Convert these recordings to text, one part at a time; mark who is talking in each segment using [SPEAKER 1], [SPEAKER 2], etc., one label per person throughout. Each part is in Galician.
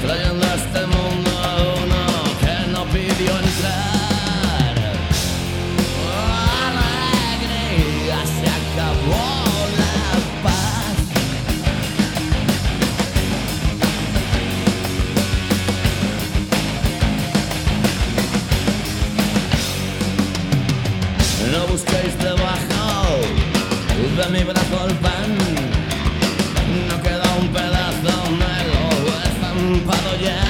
[SPEAKER 1] trayendo a este mundo a uno que no pidió entrar. Alegría, se acabó la paz. No busquéis debajo de mi brazo el pan. No queda un pedazo, me lo he estampado ya.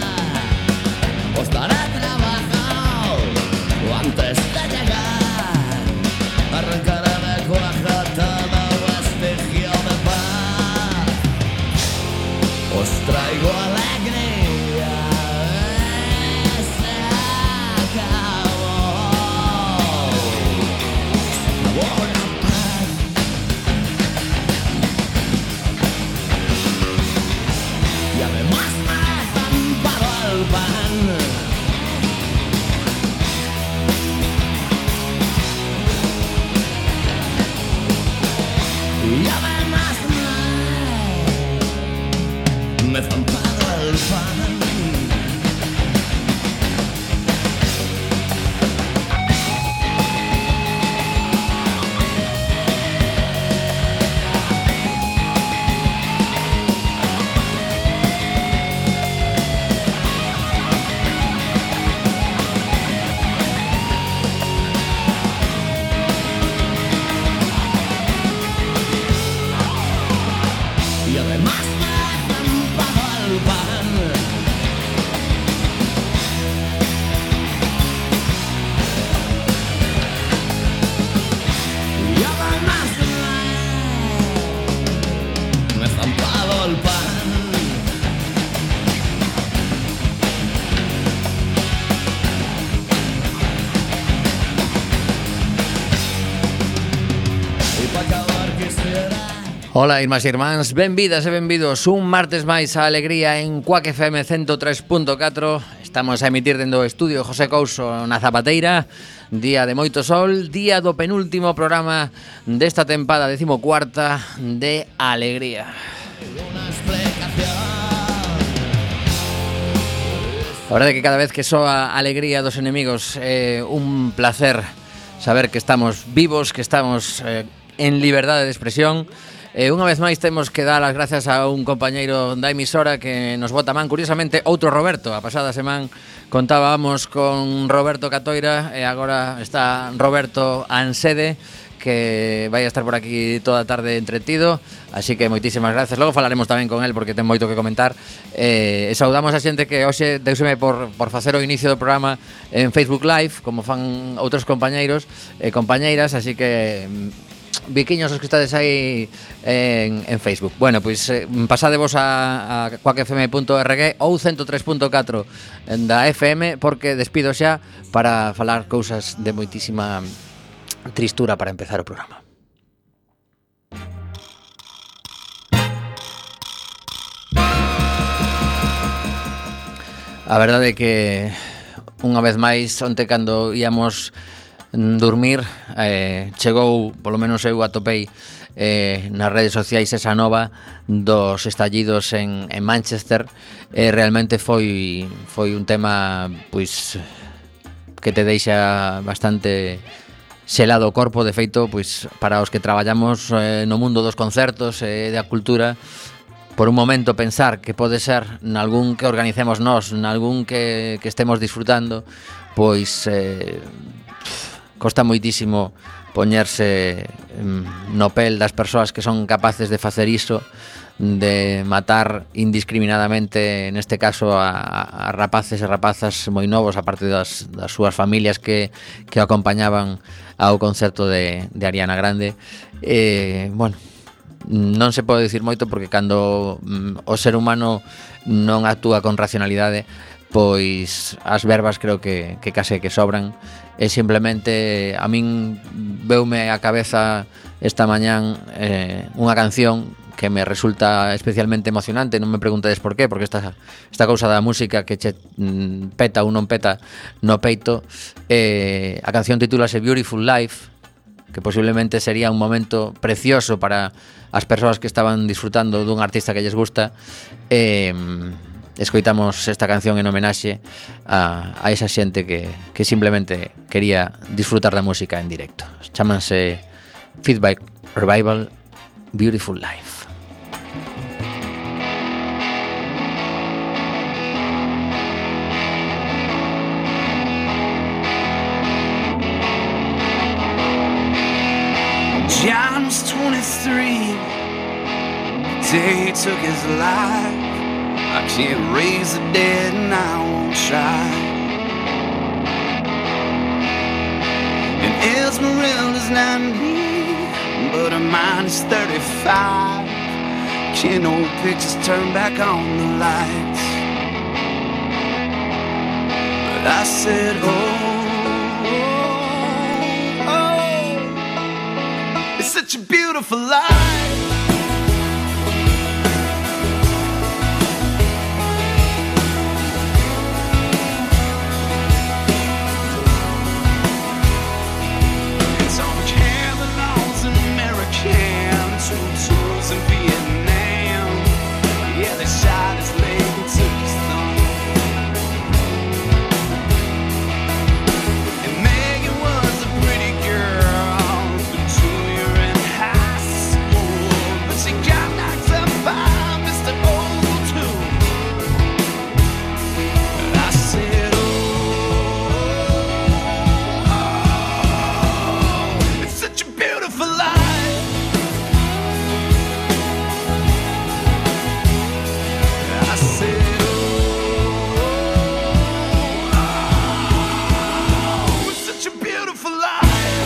[SPEAKER 1] Os daré trabajo antes de llegar. Arrancaré de cuajo todo vestigio de paz. Os traigo alegría. Se acabó. Se acabó la paz. Y además me he estampado el pan. Y además me he estampado el pan. Y además me he estampado el pan. Y además me he estampado el pan. Y para acabar quisiera.
[SPEAKER 2] Ola, irmás e irmáns, benvidas e benvidos un martes máis a Alegría en Quack FM 103.4. Estamos a emitir dentro do estudio José Couso na Zapateira. Día de moito sol, día do penúltimo programa desta tempada 14ª de Alegría.
[SPEAKER 1] Una explicación.
[SPEAKER 2] A verdade é que cada vez que soa a alegría dos enemigos é un placer saber que estamos vivos, que estamos en liberdade de expresión. Unha vez máis temos que dar as gracias a un compañeiro da emisora que nos bota man, curiosamente outro Roberto. A pasada semana contábamos con Roberto Catoira e agora está Roberto Ansede, que vai a estar por aquí toda a tarde entretido, así que moitísimas gracias. Logo falaremos tamén con él porque ten moito que comentar. E saudamos a xente que hoxe deuseme por facer o inicio do programa en Facebook Live, como fan outros compañeiros e compañeiras, así que biquiños os que estades aí en Facebook. Bueno, pois pasadevos a quackfm.org ou 103.4 da FM, porque despido xa para falar cousas de moitísima tristura para empezar o programa. A verdade é que unha vez máis onte cando íamos dormir chegou, polo menos eu atopei nas redes sociais esa nova dos estallidos en Manchester. Realmente foi un tema pois que te deixa bastante xelado o corpo. De feito, pois para os que traballamos no mundo dos concertos e da cultura, por un momento pensar que pode ser nalgún que organicemos nós, nalgún que estemos disfrutando, pois costa moitísimo poñerse no pel das persoas que son capaces de facer iso, de matar indiscriminadamente, neste caso a rapaces e rapazas moi novos, aparte das súas familias que o acompañaban ao concerto de Ariana Grande. Bueno, non se pode dicir moito porque cando o ser humano non actúa con racionalidade, pois as verbas creo que case que sobran. E simplemente a min veume a cabeza esta mañán unha canción que me resulta especialmente emocionante. Non me preguntedes por qué, porque esta cousa da música que che peta ou non peta no peito. A canción titúlase Beautiful Life, que posiblemente sería un momento precioso para as persoas que estaban disfrutando dun artista que lles gusta. escoitamos esta canción en homenaxe a esa xente que simplemente quería disfrutar da música en directo. Chámanse Feedback Revival, Beautiful Life.
[SPEAKER 3] John was 23, the day he took his life. I can't raise the dead and I won't try. And Esmeralda's 90, but her mind is 35. Can't old pictures turn back on the lights. But I said, it's such a beautiful life. It's on Camelot's and American, 2 tours in Vietnam. Yeah, they shot his leg and took his thumb. And Megan was a pretty girl, but Julia in high school. But she got knocked up by Mr. O2. And I said, it's such a beautiful life. I said, it's such a beautiful life.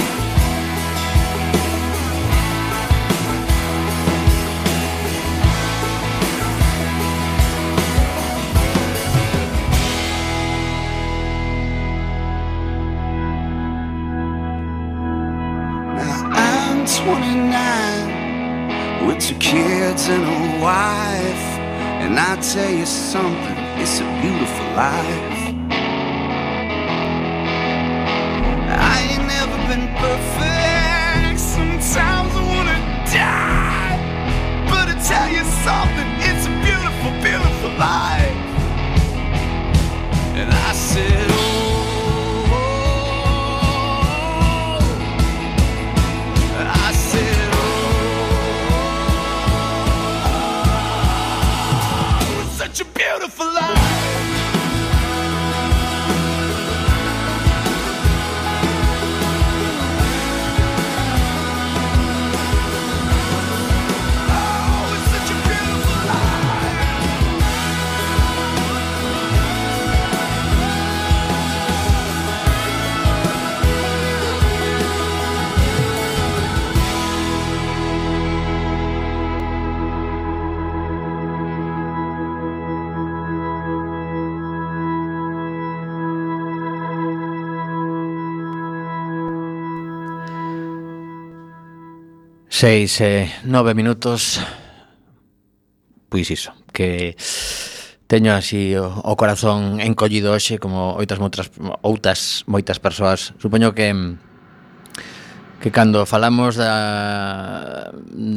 [SPEAKER 3] Now I'm 29 with 2 kids and a wife, and I tell you something, it's a beautiful life. I ain't never been perfect, sometimes I wanna die, but I tell you something, it's a beautiful, beautiful life. And I said, I said, it's such a beautiful life. Oh, it's such a beautiful life.
[SPEAKER 2] Seis, 9 minutos. Pois iso, que teño así o corazón encollido hoxe como moitas persoas. Supoño que cando falamos da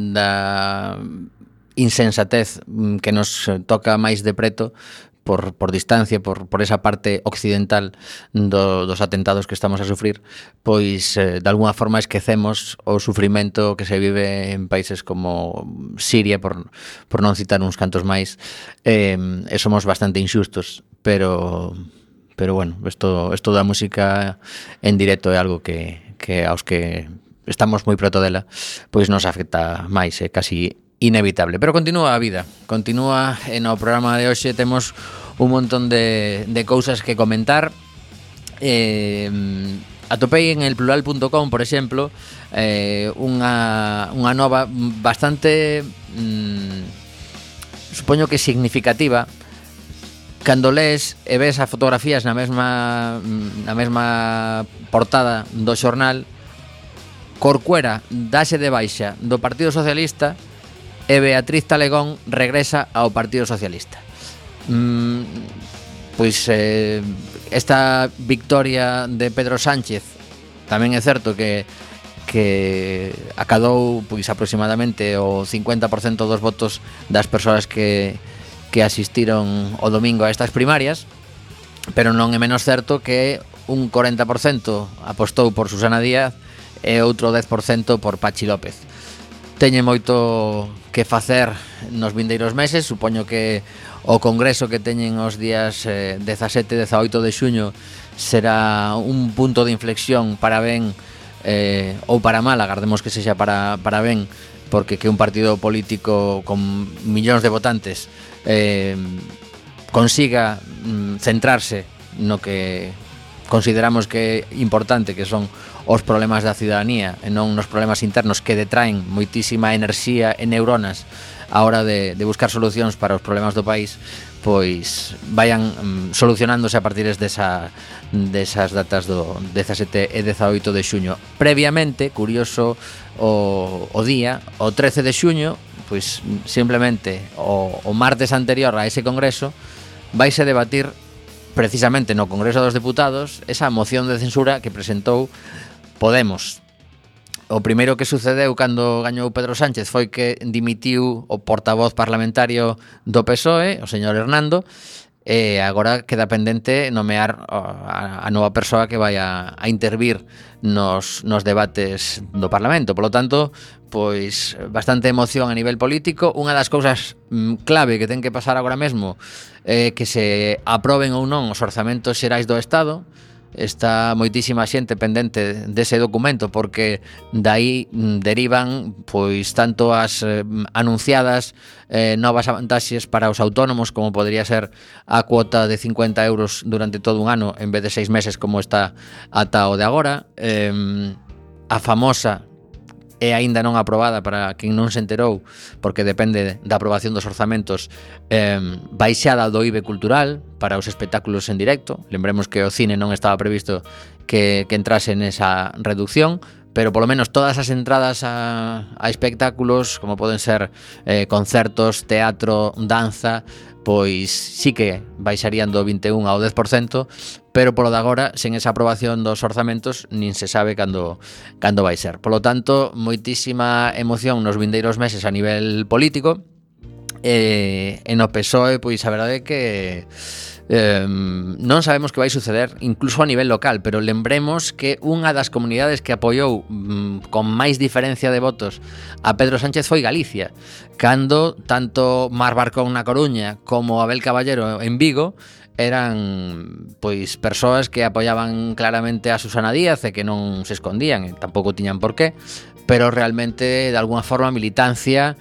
[SPEAKER 2] insensatez que nos toca máis de preto por distancia, por esa parte occidental dos atentados que estamos a sufrir, pois de alguna forma esquecemos o sufrimento que se vive en países como Siria, por non citar uns cantos máis, e somos bastante inxustos, pero bueno, isto da música en directo é algo que aos que estamos moi preto dela, pois nos afecta máis, é casi inevitable. Pero continúa a vida, continúa. No programa de hoxe temos un montón de cousas que comentar. Atopei en elplural.com, por exemplo, unha nova bastante supoño que significativa. Cando lees e ves as fotografías na mesma portada do xornal, Corcuera dáse de baixa do Partido Socialista e Beatriz Talegón regresa ao Partido Socialista. Pois esta victoria de Pedro Sánchez tamén é certo que acadou pois aproximadamente o 50% dos votos das persoas que que asistiron o domingo a estas primarias, pero non é menos certo que un 40% apostou por Susana Díaz e outro 10% por Pachi López. Teñe moito que facer nos vindeiros meses. Supoño que o congreso que teñen os días 17 e 18 de xuño será un punto de inflexión para ben ou para mal, agardemos que sexa para ben, porque que un partido político con millóns de votantes consiga centrarse no que consideramos que é importante, que son os problemas da ciudadanía e non nos problemas internos que detraen moitísima enerxía e neuronas a hora de buscar solucións para os problemas do país, pois vayan solucionándose a partir desas datas do 17 e 18 de xuño. Previamente, curioso o día, o 13 de xuño, pois simplemente o martes anterior a ese congreso vaise debatir precisamente no Congreso dos Deputados esa moción de censura que presentou Podemos. O primeiro que sucedeu cando gañou Pedro Sánchez foi que dimitiu o portavoz parlamentario do PSOE, o señor Hernando, e agora queda pendente nomear a nova persoa que vai a intervir nos debates do Parlamento. Polo tanto, pois bastante emoción a nivel político. Unha das cousas clave que ten que pasar agora mesmo é que se aproben ou non os orzamentos xerais do Estado. Está moitísima xente pendente dese documento, porque dai derivan pois tanto as anunciadas novas avantaxes para os autónomos, como podría ser a cuota de 50 euros durante todo un ano en vez de 6 meses como está ata o de agora, a famosa e aínda non aprobada, para quen non se enterou, porque depende da aprobación dos orzamentos, baixada do IBE cultural para os espectáculos en directo. Lembremos que o cine non estaba previsto que entrase nesa reducción, pero polo menos todas as entradas a espectáculos, como poden ser concertos, teatro, danza, pois sí que baixarían do 21 ao 10%, pero polo de agora, sen esa aprobación dos orzamentos, nin se sabe cando vai ser. Polo tanto, moitísima emoción nos vindeiros meses a nivel político, e no PSOE, pois a verdade é que non sabemos que vai suceder incluso a nivel local, pero lembremos que unha das comunidades que apoiou con máis diferencia de votos a Pedro Sánchez foi Galicia, cando tanto Mar Barcón na Coruña como Abel Caballero en Vigo eran pois persoas que apoiaban claramente a Susana Díaz e que non se escondían, e tampouco tiñan por qué, pero realmente de alguna forma a militancia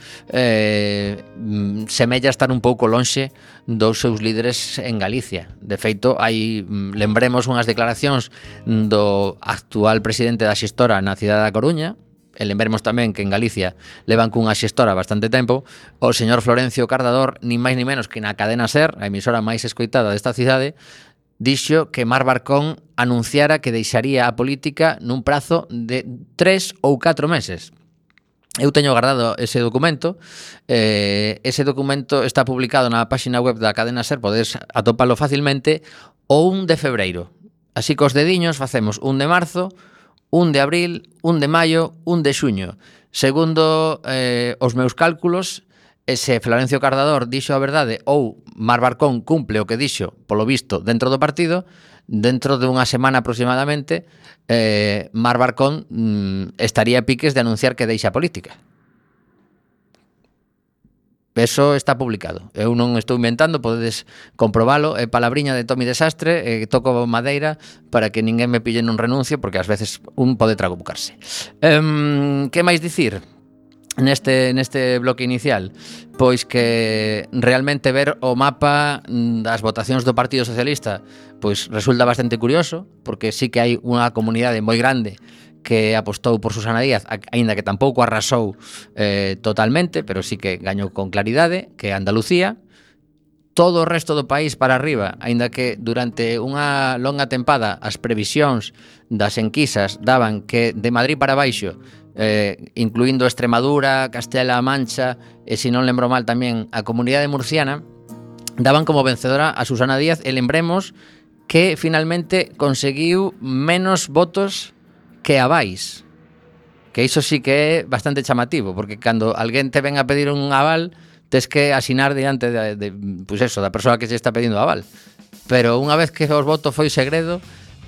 [SPEAKER 2] semella estar un pouco lonxe dos seus líderes en Galicia. De feito, hai, lembremos unhas declaracións do actual presidente da xestora na cidade da Coruña, e lembremos tamén que en Galicia levan cunha xestora bastante tempo, o señor Florencio Cardador, nin máis ni menos que na cadena SER, a emisora máis escoitada desta cidade, dixo que Mar Barcón anunciara que deixaría a política nun prazo de 3 ou 4 meses. Eu teño guardado ese documento. Ese documento está publicado na páxina web da cadena SER, podes atopalo facilmente, o 1 de febreiro. Así que os dediños facemos 1 de marzo, 1 de abril, 1 de maio, 1 de xuño. Segundo os meus cálculos, ese Florencio Cardador dixo a verdade ou Mar Barcón cumple o que dixo, polo visto, dentro do partido, dentro de unha semana aproximadamente, Mar Barcón estaría a piques de anunciar que deixa a política. Eso está publicado. Eu non estou inventando, podedes comprobalo. É palabriña de Tomi Desastre, toco madeira para que ninguén me pille nun renuncio, porque ás veces un pode trabucarse. Que máis dicir neste bloque inicial? Pois que realmente ver o mapa das votacións do Partido Socialista pois resulta bastante curioso, porque sí que hai unha comunidade moi grande que apostou por Susana Díaz, aínda que tampouco arrasou totalmente, pero sí que gañou con claridade, que é Andalucía. Todo o resto do país para arriba, aínda que durante unha longa tempada as previsións das enquisas daban que de Madrid para baixo, incluindo Extremadura, Castela-A Mancha e, se non lembro mal, tamén a Comunidade Murciana, daban como vencedora a Susana Díaz, e lembremos que finalmente conseguiu menos votos que a Vais, que iso sí que é bastante chamativo, porque cando alguén te ven a pedir un aval, tes que asinar diante pois eso, da persoa que se está pedindo aval. Pero unha vez que os voto foi segredo,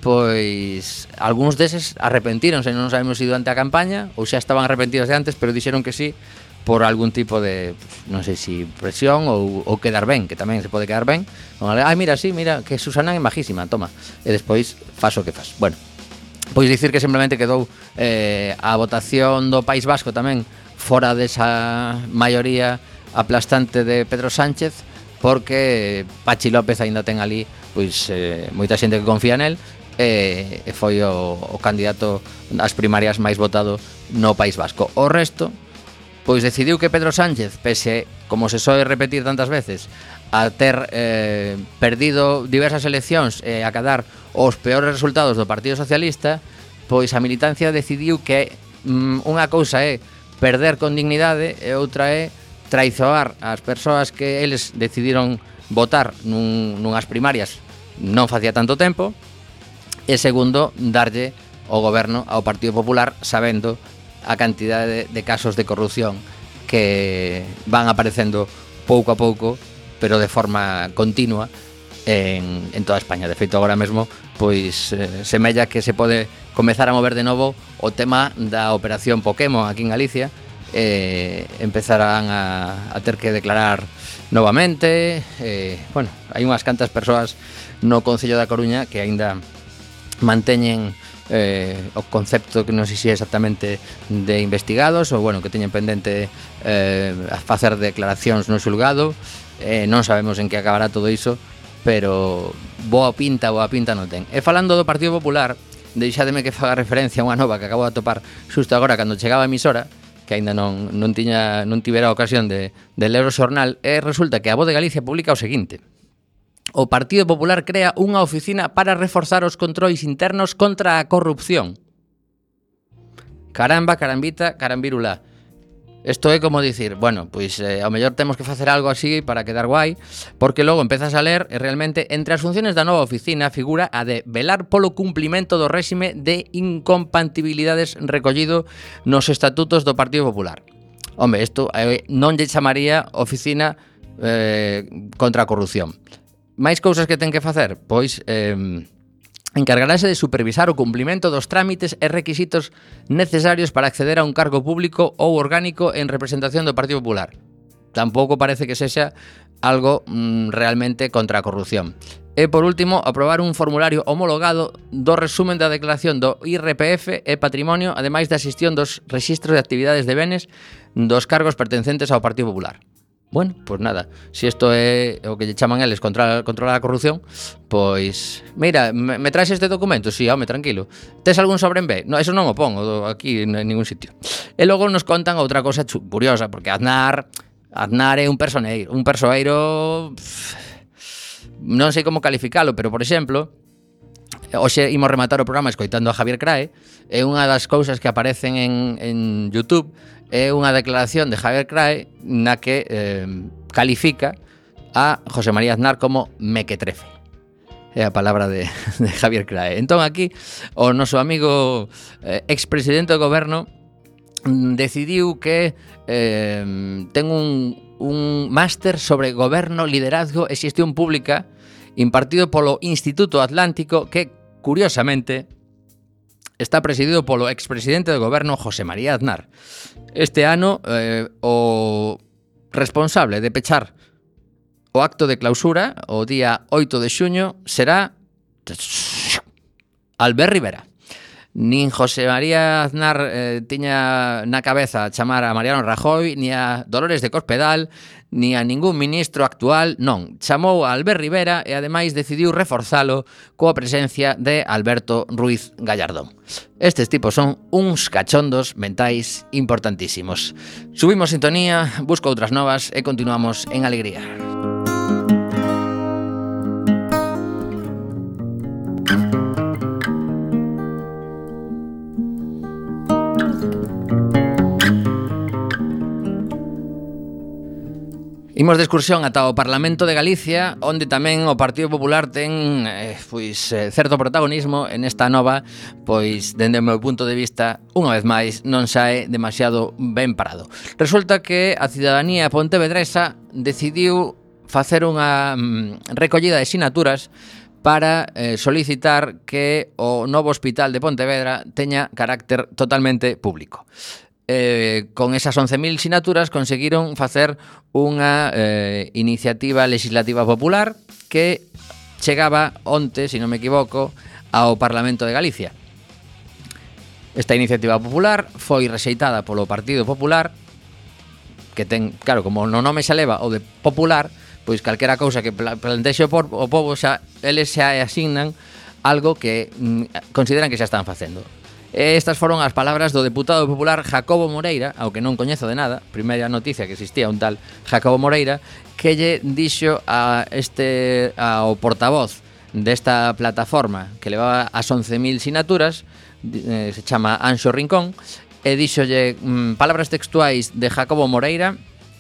[SPEAKER 2] pois algúns deses arrepentíronse, non sabemos se durante a campaña ou xa estaban arrepentidos de antes, pero dixeron que sí por algún tipo de, non sei se presión ou quedar ben, que tamén se pode quedar ben. Mira, sí, mira, que Susana é majísima, toma. E despois faz o que faz. Bueno, pois dicir que simplemente quedou a votación do País Vasco tamén fora desa maioría aplastante de Pedro Sánchez, porque Pachi López aínda ten ali pois moita xente que confía nel, e foi o candidato ás primarias máis votado no País Vasco. O resto pois decidiu que Pedro Sánchez, pese, como se soe repetir tantas veces, a ter perdido diversas eleccións e a cadar os peores resultados do Partido Socialista, pois a militancia decidiu que unha cousa é perder con dignidade e outra é traizoar as persoas que eles decidiron votar nunhas primarias non facía tanto tempo, e segundo, darlle o goberno ao Partido Popular sabendo a cantidade de casos de corrupción que van aparecendo pouco a pouco, pero de forma continua en toda España. De feito, agora mesmo pois semella que se pode comezar a mover de novo o tema da operación Pokémon aquí en Galicia. Empezarán a ter que declarar novamente. Bueno, hai unhas cantas persoas no Concello da Coruña que aínda manteñen o concepto que non sei se é exactamente de investigados ou bueno, que teñen pendente a facer declaracións no xulgado. Non sabemos en que acabará todo iso, pero boa pinta non ten. E falando do Partido Popular, deixádeme que faga referencia a unha nova que acabo de atopar xusto agora cando chegaba a emisora, que aínda non tivera a ocasión de ler o xornal, e resulta que a Voz de Galicia publica o seguinte: o Partido Popular crea unha oficina para reforzar os controis internos contra a corrupción. Caramba, carambita, carambírula. Isto é como dicir, bueno, pois ao mellor temos que facer algo así para quedar guai, porque logo empezas a ler e realmente entre as funciones da nova oficina figura a de velar polo cumplimento do réxime de incompatibilidades recollido nos estatutos do Partido Popular. Home, isto non lle chamaría oficina contra a corrupción. Máis cousas que ten que facer? Pois encargarase de supervisar o cumplimento dos trámites e requisitos necesarios para acceder a un cargo público ou orgánico en representación do Partido Popular. Tampouco parece que sexa algo realmente contra a corrupción. E, por último, aprobar un formulario homologado do resumen da declaración do IRPF e patrimonio, ademais da xestión dos rexistros de actividades de benes dos cargos pertencentes ao Partido Popular. Bueno, pois nada, se isto é o que lle chaman eles controlar a corrupción, pois, mira, me traes este documento? Si, home, tranquilo. Tes algún sobre en B? No, eso non o pongo aquí en ningún sitio. E logo nos contan outra cosa curiosa, porque Aznar é un persoeiro, non sei como calificalo, pero, por exemplo, hoxe imos rematar o programa escoitando a Javier Crae, e unha das cousas que aparecen en YouTube é unha declaración de Javier Crae na que califica a José María Aznar como mequetrefe. É a palabra de Javier Crae. Entón aquí o noso amigo expresidente do goberno decidiu que ten un máster sobre goberno, liderazgo e xestión pública impartido polo Instituto Atlántico, que, curiosamente, está presidido polo expresidente do goberno José María Aznar. Este ano o responsable de pechar o acto de clausura o día 8 de xuño será Albert Rivera. Nin José María Aznar tiña na cabeza chamar a Mariano Rajoy, ni a Dolores de Cospedal, ni a ningún ministro actual, non. Chamou a Albert Rivera e ademais decidiu reforzalo coa presencia de Alberto Ruiz Gallardón. Estes tipos son uns cachondos mentais importantísimos. Subimos sintonía, busco outras novas e continuamos en alegría. Imos de excursión ata o Parlamento de Galicia, onde tamén o Partido Popular ten certo protagonismo en esta nova, pois, dende o meu punto de vista, unha vez máis, non sae demasiado ben parado. Resulta que a cidadanía pontevedresa decidiu facer unha recollida de sinaturas para solicitar que o novo hospital de Pontevedra teña carácter totalmente público. Con esas 11.000 sinaturas conseguiron facer unha iniciativa legislativa popular que chegaba onte, se non me equivoco, ao Parlamento de Galicia. Esta iniciativa popular foi rexeitada polo Partido Popular, que ten, claro, como no nome xa leva o de popular, pois calquera cousa que plantexe o povo xa, eles xa asignan algo que consideran que xa están facendo. Estas foron as palabras do deputado popular Jacobo Moreira, ao que non coñezo de nada, primeira noticia que existía un tal Jacobo Moreira, que lle dixo ao portavoz desta plataforma que levaba as 11.000 sinaturas, se chama Anxo Rincón, e díxolle palabras textuais de Jacobo Moreira: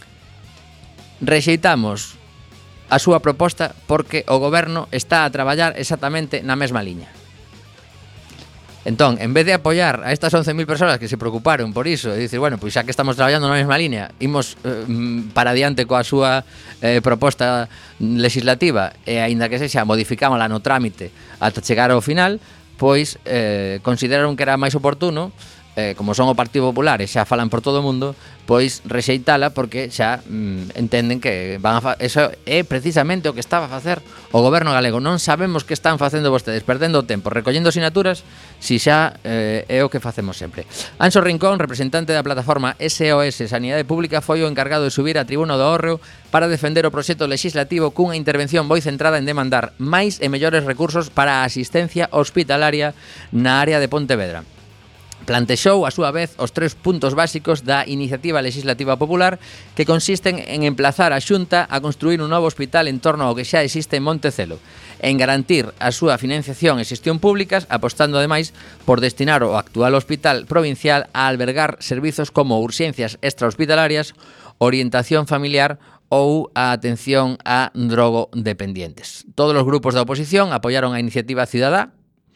[SPEAKER 2] rexeitamos a súa proposta porque o goberno está a traballar exactamente na mesma liña. Entón, en vez de apoiar a estas 11.000 persoas que se preocuparon por iso e dicir, bueno, pois xa que estamos traballando na mesma liña, imos para diante coa súa proposta legislativa e aínda que sexa modificámola no trámite ata chegar ao final, pois consideraron que era máis oportuno, como son o Partido Popular e xa falan por todo o mundo, pois rexeitala porque xa entenden que van a eso é precisamente o que estaba a facer o goberno galego. Non sabemos que están facendo vostedes, perdendo o tempo, recollendo sinaturas, si xa é o que facemos sempre. Anxo Rincón, representante da plataforma SOS Sanidade Pública, foi o encargado de subir a tribuna do Hórreo para defender o proxecto legislativo cunha intervención moi centrada en demandar máis e mellores recursos para a asistencia hospitalaria na área de Pontevedra. Plantexou, a súa vez, os 3 puntos básicos da iniciativa legislativa popular, que consisten en emplazar a Xunta a construir un novo hospital en torno ao que xa existe en Montecelo, en garantir a súa financiación e xestión públicas, apostando ademais por destinar o actual hospital provincial a albergar servizos como urxencias extrahospitalarias, orientación familiar ou a atención a drogodependientes. Todos os grupos da oposición apoiaron a iniciativa cidadá.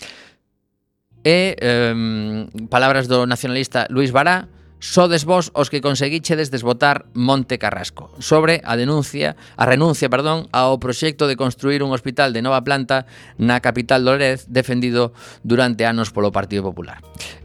[SPEAKER 2] E palabras do nacionalista Luís Bará: sodes vos os que conseguichedes desbotar Monte Carrasco, sobre a renuncia ao proxecto de construir un hospital de nova planta na capital do Lérez, defendido durante anos polo Partido Popular.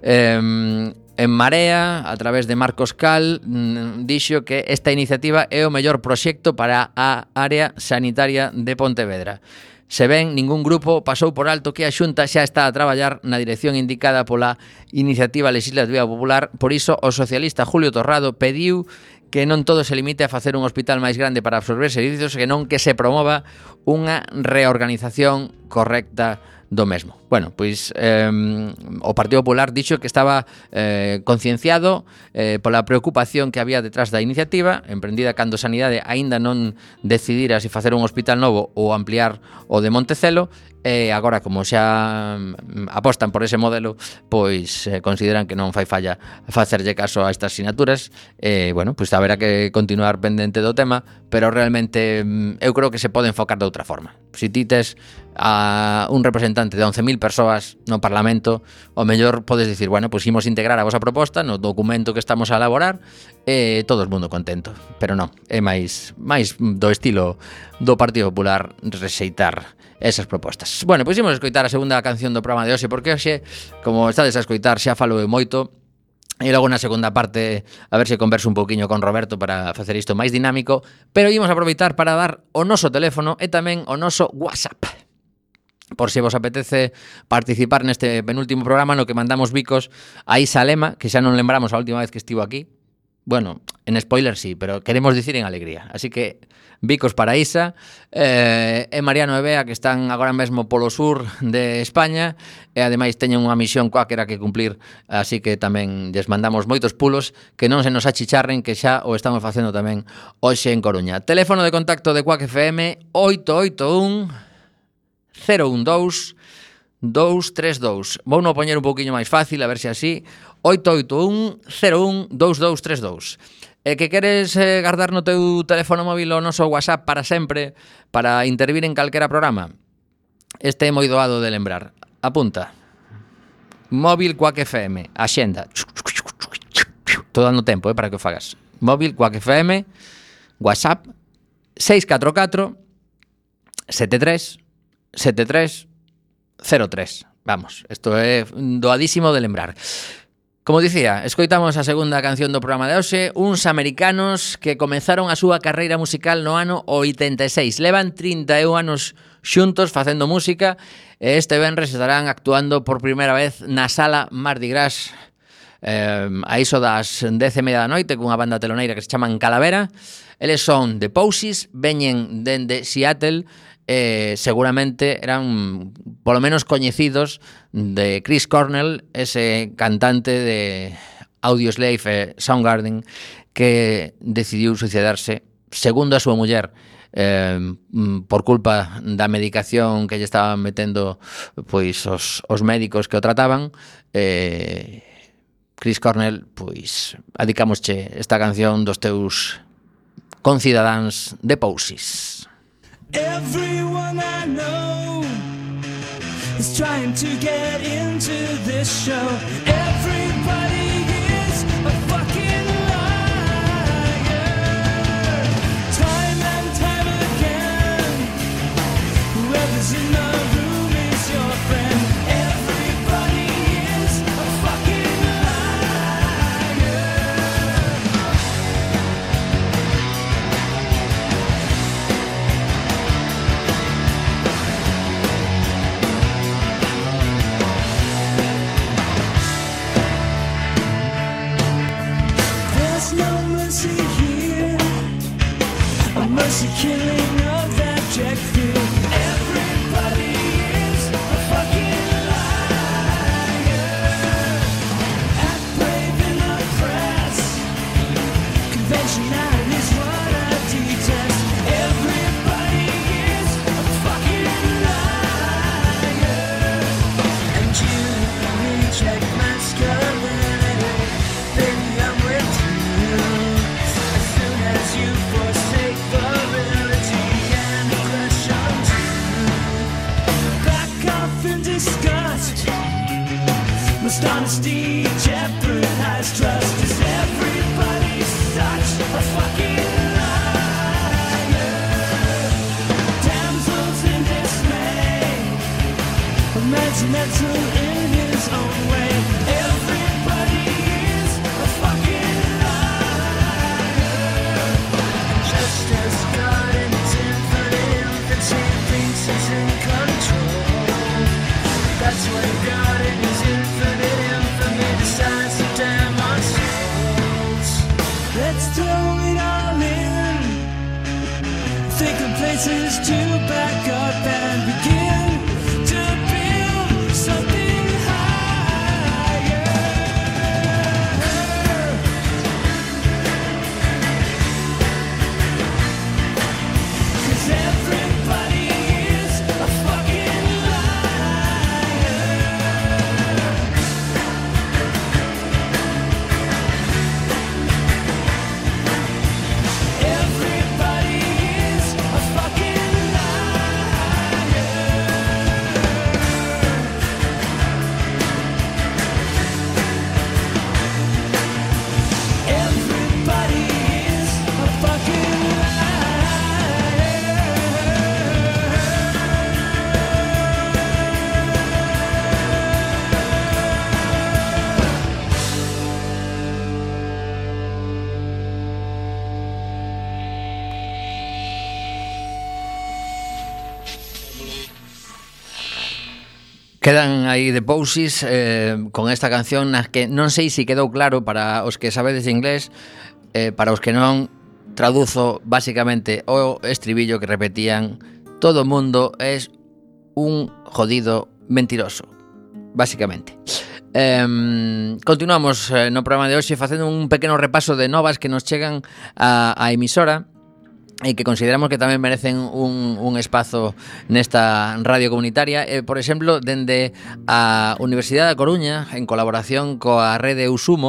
[SPEAKER 2] En Marea, a través de Marcos Cal, dixo que esta iniciativa é o mellor proxecto para a área sanitaria de Pontevedra. Se ben, ningún grupo pasou por alto que a Xunta xa está a traballar na dirección indicada pola iniciativa legislativa popular. Por iso, o socialista Julio Torrado pediu que non todo se limite a facer un hospital máis grande para absorber servizos, senón que se promova unha reorganización correcta do mesmo. Bueno, pois o Partido Popular dixo que estaba concienciado pola preocupación que había detrás da iniciativa, emprendida cando Sanidade aínda non decidira se facer un hospital novo ou ampliar o de Montecelo, e agora, como xa apostan por ese modelo, pois consideran que non fai falla facerlle caso a estas sinaturas. Bueno, pois haberá que continuar pendente do tema, pero realmente eu creo que se pode enfocar de outra forma. Se ti tes a un representante de 11.000 persoas no Parlamento, o mellor podes dicir, bueno, pois imos integrar a vosa proposta no documento que estamos a elaborar e todo o mundo contento. Pero non, é máis do estilo do Partido Popular rexeitar esas propostas. Bueno, pois imos escoitar a segunda canción do programa de hoxe, porque hoxe, como estades a escoitar, xa falo moito. E logo na segunda parte a ver se converso un pouquiño con Roberto para facer isto máis dinámico, pero imos aproveitar para dar o noso teléfono e tamén o noso WhatsApp, por se vos apetece participar neste penúltimo programa no que mandamos bicos a Isa Lema, que xa non lembramos a última vez que estivo aquí. Bueno, en spoiler sí, pero queremos dicir en alegría. Así que bicos para Isa e Mariano e Bea, que están agora mesmo polo sur de España e ademais teñen unha misión cuáquera que cumplir, así que tamén lles mandamos moitos pulos, que non se nos achicharren, que xa o estamos facendo tamén hoxe en Coruña. Teléfono de contacto de Quack FM 881 012 232. Vou non poñer un pouquiño máis fácil, a ver se así. 881 01 2232. E que queres guardar no teu teléfono móvil o noso WhatsApp para sempre, para intervir en calquera programa? Este é moi doado de lembrar. Apunta. Móvil Quack FM, axenda. Todo dando tempo, para que o fagas. Móvil Quack FM, WhatsApp 644 73 73 03. Vamos, isto é doadísimo de lembrar. Como dicía, escoitamos a segunda canción do programa de hoxe, uns americanos que comezaron a súa carreira musical no ano 86. Levan 31 anos xuntos facendo música e este venres estarán actuando por primeira vez na sala Mardi Gras a iso das 10:30 da noite cunha banda teloneira que se chaman Calavera. Eles son The Posies, veñen dende Seattle, seguramente eran polo menos coñecidos de Chris Cornell, ese cantante de Audioslave e Soundgarden que decidiu suicidarse, segundo a súa muller, por culpa da medicación que lle estaban metendo pois os médicos que o trataban. Chris Cornell, pois adicámosche esta canción dos teus concidadáns The Posies.
[SPEAKER 3] Everyone I know is trying to get into this show. Everybody is a fucking liar. Time and time again, whoever's in the room is your friend. Everybody is a fucking liar. There's no mercy here, a mercy killing of that jet fuel. Everybody is a fucking liar. Act brave in the press, conventionality is what I detest. Everybody is a fucking liar. And you reject masculinity, baby, I'm with you. As soon as you forsake virility and aggression too. Back off in disgust, must honesty jeopardize trust? Is everybody such a fucking liar? Damsels in dismay, a man's mental in his own way. Everybody is a fucking liar. Just as God in his infinite infancy thinks he's in control, that's when God in his infinite infamy decides to damn our souls. Let's throw it all in, think of places to back up and begin to build something higher. 'Cause everybody is a fucking liar. Everybody is a fucking liar. Everybody is a fucking liar.
[SPEAKER 2] Quedan aí The Posies con esta canción na que non sei se quedou claro para os que sabedes de inglés, para os que non, traduzo basicamente o estribillo que repetían: todo mundo es un jodido mentiroso, basicamente. Continuamos no programa de hoxe facendo un pequeno repaso de novas que nos chegan a emisora e que consideramos que tamén merecen un espazo nesta radio comunitaria. Por exemplo, dende a Universidade da Coruña, en colaboración coa rede Usumo,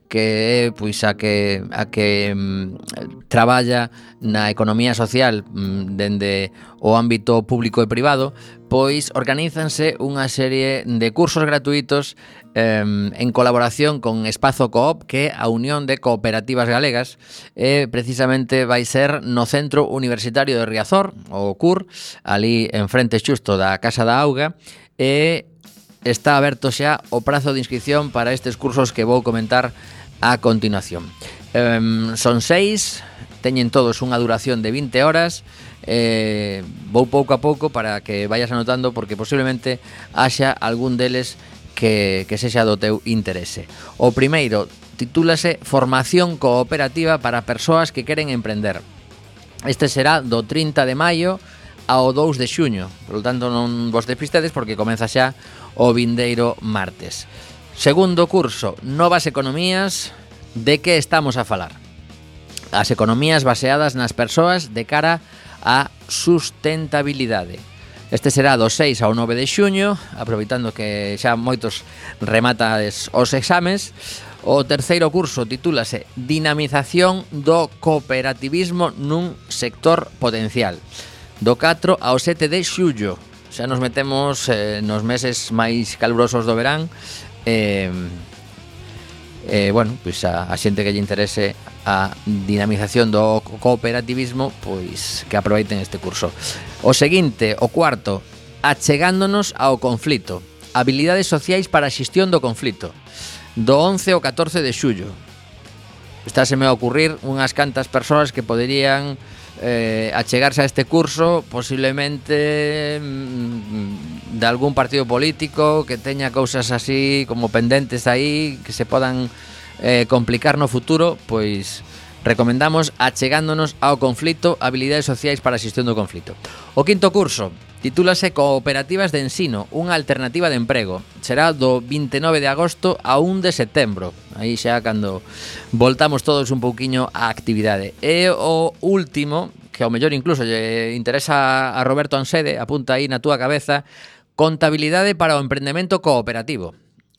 [SPEAKER 2] que é pois a que traballa na economía social dende o ámbito público e privado, pois organízanse unha serie de cursos gratuitos en colaboración con Espazo Coop, que é a Unión de Cooperativas Galegas, e precisamente vai ser no Centro Universitario de Riazor, o CUR, ali en frente xusto da Casa da Auga, e está aberto xa o prazo de inscripción para estes cursos que vou comentar a continuación. Son 6, teñen todos unha duración de 20 horas. Vou pouco a pouco para que vayas anotando, porque posiblemente haxa algún deles que sexa do teu interese. O primeiro titúlase Formación cooperativa para persoas que queren emprender. Este será do 30 de maio ao 2 de xuño, por lo tanto non vos despistedes porque comeza xa o vindeiro martes. Segundo curso, Novas economías, de que estamos a falar? As economías baseadas nas persoas de cara á sustentabilidade. Este será do 6 ao 9 de xuño, aproveitando que xa moitos rematades os exames. O terceiro curso titúlase Dinamización do cooperativismo nun sector potencial, do 4 ao 7 de xullo. Xa nos metemos nos meses máis calurosos do verán. Bueno, pois a xente que lle interese a dinamización do cooperativismo, pois que aproveiten este curso. O seguinte, o cuarto, Achegándonos ao conflito, habilidades sociais para a xestión do conflito, do 11 ao 14 de xullo. Estáseme a ocurrir unhas cantas persoas que poderían achegarse a este curso, posiblemente de algún partido político que teña cousas así como pendentes aí que se podan complicar no futuro. Pois recomendamos Achegándonos ao conflito, habilidades sociais para a xestión do conflito. O quinto curso titúlase Cooperativas de ensino, unha alternativa de emprego. Será do 29 de agosto a 1 de setembro. Aí xa cando voltamos todos un pouquiño á actividade. E o último, que ao mellor incluso lle interesa a Roberto Ansede, apunta aí na túa cabeza, Contabilidade para o emprendemento cooperativo.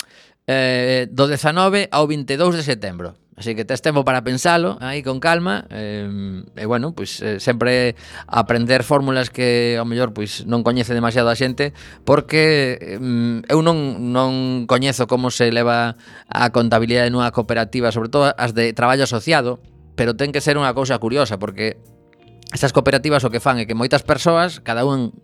[SPEAKER 2] Do 19 ao 22 de setembro. Así que tes tempo para pensalo aí con calma, e bueno, pois sempre aprender fórmulas que ao mellor pois non coñece demasiado a xente, porque eu non coñezo como se leva a contabilidade nunha cooperativa, sobre todo as de traballo asociado, pero ten que ser unha cousa curiosa, porque estas cooperativas o que fan é que moitas persoas, cada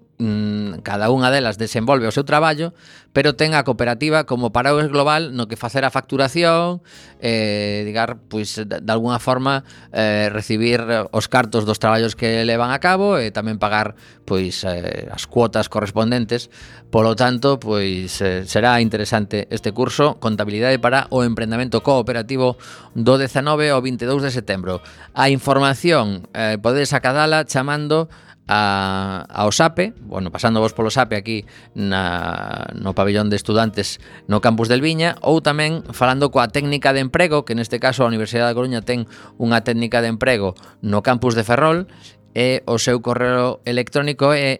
[SPEAKER 2] unha delas desenvolve o seu traballo, pero ten a cooperativa como paraguas global no que facer a facturación, digar, pois, de alguna forma recibir os cartos dos traballos que levan a cabo e tamén pagar pois as cuotas correspondentes. Polo tanto, pois será interesante este curso, Contabilidade para o emprendemento cooperativo, do 19 ao 22 de setembro. A información podedes acadala chamando ao SAPE, bueno, pasándovos polo SAPE aquí no pabellón de estudantes no campus del Viña, ou tamén falando coa técnica de emprego, que neste caso a Universidade da Coruña ten unha técnica de emprego no campus de Ferrol, e o seu correo electrónico é